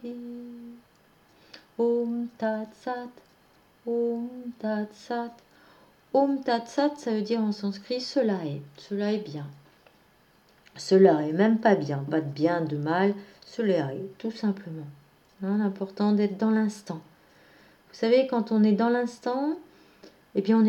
Om Tat Sat. Om Tat Sat. Om Tat Sat, ça veut dire en sanskrit cela est bien. Cela est même pas bien, pas de bien, de mal, cela est, tout simplement. L'important d'être dans l'instant. Vous savez, quand on est dans l'instant, eh bien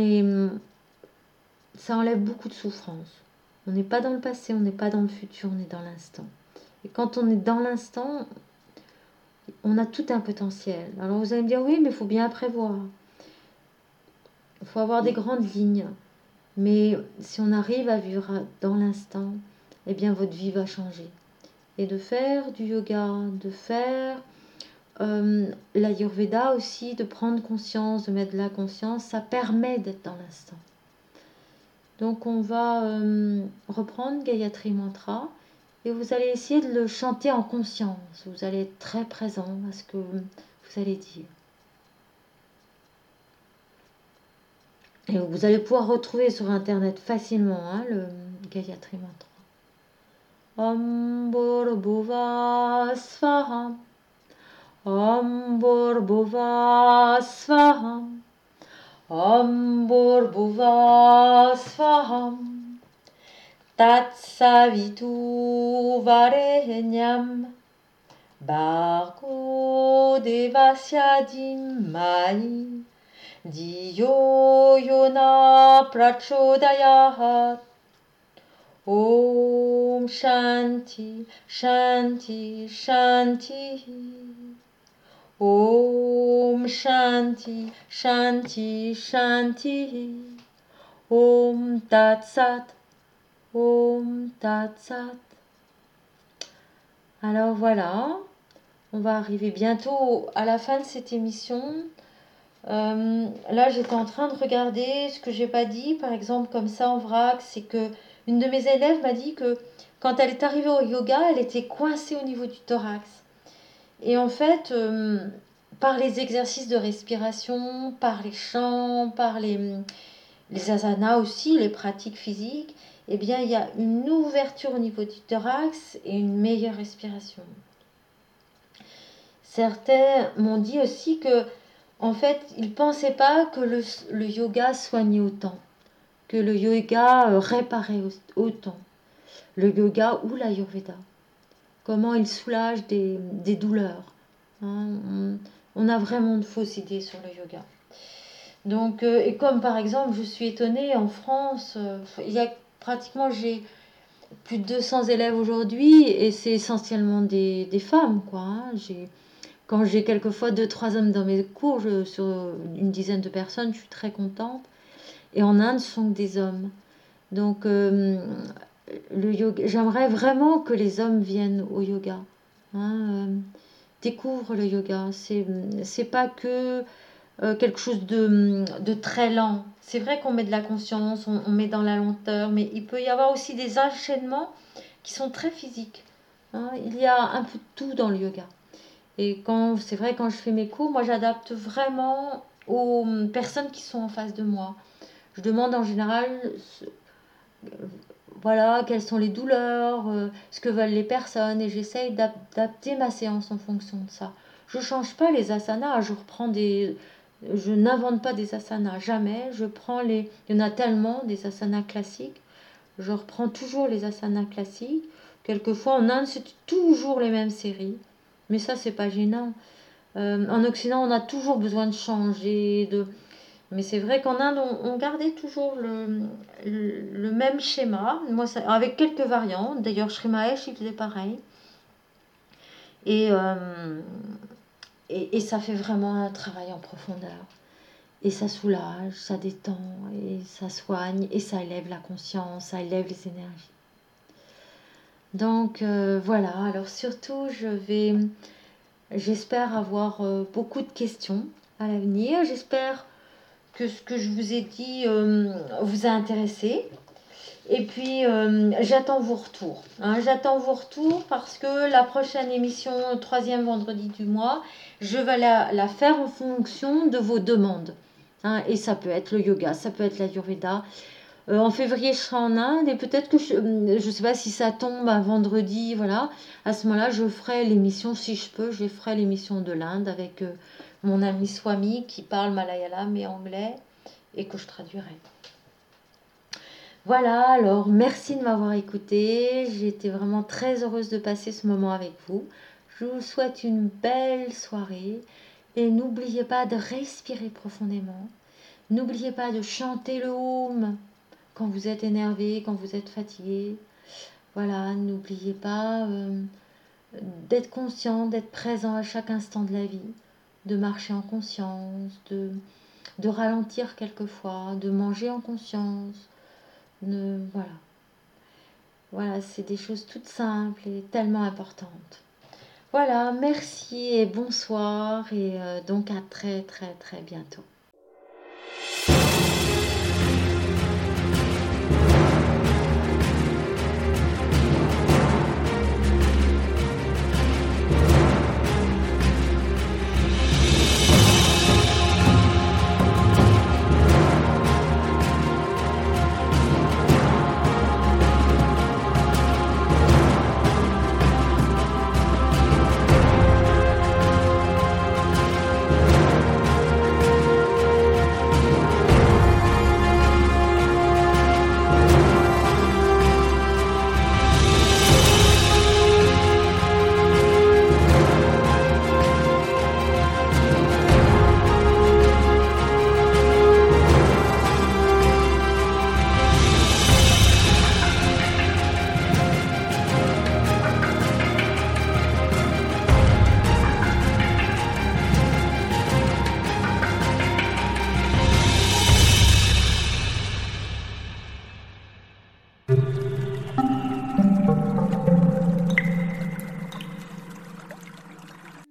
ça enlève beaucoup de souffrance. On n'est pas dans le passé, on n'est pas dans le futur, on est dans l'instant. Et quand on est dans l'instant, on a tout un potentiel. Alors vous allez me dire, oui, mais il faut bien prévoir. Il faut avoir des grandes lignes. Mais si on arrive à vivre dans l'instant, eh bien votre vie va changer. Et de faire du yoga, de faire l'Ayurveda aussi, de prendre conscience, de mettre de la conscience, ça permet d'être dans l'instant. Donc on va reprendre Gayatri Mantra et vous allez essayer de le chanter en conscience. Vous allez être très présent à ce que vous allez dire. Et vous allez pouvoir retrouver sur internet facilement le Gayatri Mantra. Amborbhuva Svaha, Amborbhuva Svaha, Amborbhuva Svaha, Tat Savitur Varenyam, Bhargo Devasya Dhimmahi, Diyo Yona Prachodayat. Om Shanti Shanti Shanti. Om Shanti Shanti Shanti. Om Tat Sat. Om Tat Sat. Alors voilà, on va arriver bientôt à la fin de cette émission. Là, j'étais en train de regarder ce que j'ai pas dit, par exemple, comme ça en vrac, c'est que une de mes élèves m'a dit que quand elle est arrivée au yoga, elle était coincée au niveau du thorax. Et en fait, par les exercices de respiration, par les chants, par les asanas aussi, les pratiques physiques, eh bien, il y a une ouverture au niveau du thorax et une meilleure respiration. Certains m'ont dit aussi que, en fait, ils ne pensaient pas que le yoga soignait autant, que le yoga réparait autant. Le yoga ou l'Ayurveda. Comment il soulage des douleurs. hein. On a vraiment de fausses idées sur le yoga. Donc, et comme par exemple, je suis étonnée, en France, il y a pratiquement, j'ai plus de 200 élèves aujourd'hui, et c'est essentiellement des femmes, quoi, hein. Quand j'ai quelquefois deux, trois hommes dans mes cours, sur une dizaine de personnes, je suis très contente. Et en Inde, ce sont que des hommes. Donc, le yoga, j'aimerais vraiment que les hommes viennent au yoga, hein, découvrent le yoga. C'est pas que quelque chose de très lent. C'est vrai qu'on met de la conscience, on met dans la lenteur, mais il peut y avoir aussi des enchaînements qui sont très physiques, hein. Il y a un peu de tout dans le yoga. Et c'est vrai, quand je fais mes cours, moi j'adapte vraiment aux personnes qui sont en face de moi. Je demande en général, voilà, quelles sont les douleurs, ce que veulent les personnes, et j'essaye d'adapter ma séance en fonction de ça. Je ne change pas les asanas, je n'invente pas des asanas, jamais. Il y en a tellement des asanas classiques. Je reprends toujours les asanas classiques. Quelquefois en Inde, c'est toujours les mêmes séries, mais ça, c'est pas gênant. En Occident, on a toujours besoin de changer, mais c'est vrai qu'en Inde, on gardait toujours le même schéma, moi, avec quelques variantes. D'ailleurs, Sri Mahesh, il faisait pareil. Et, et ça fait vraiment un travail en profondeur. Et ça soulage, ça détend, et ça soigne, et ça élève la conscience, ça élève les énergies. Donc voilà, alors surtout, j'espère avoir beaucoup de questions à l'avenir. J'espère que ce que je vous ai dit vous a intéressé. Et puis, j'attends vos retours, hein. J'attends vos retours parce que la prochaine émission, troisième vendredi du mois, je vais la faire en fonction de vos demandes, hein. Et ça peut être le yoga, ça peut être l'ayurveda. En février, je serai en Inde, et peut-être que je ne sais pas si ça tombe un vendredi, voilà. À ce moment-là, je ferai l'émission, si je peux, je ferai l'émission de l'Inde avec mon ami Swami qui parle malayalam et anglais, et que je traduirai. Voilà, alors merci de m'avoir écouté. J'ai été vraiment très heureuse de passer ce moment avec vous. Je vous souhaite une belle soirée, et n'oubliez pas de respirer profondément. N'oubliez pas de chanter le Om quand vous êtes énervé, quand vous êtes fatigué. Voilà, n'oubliez pas d'être conscient, d'être présent à chaque instant de la vie, de marcher en conscience, de ralentir quelquefois, de manger en conscience. Voilà. Voilà, c'est des choses toutes simples et tellement importantes. Voilà, merci et bonsoir, et donc à très très très bientôt.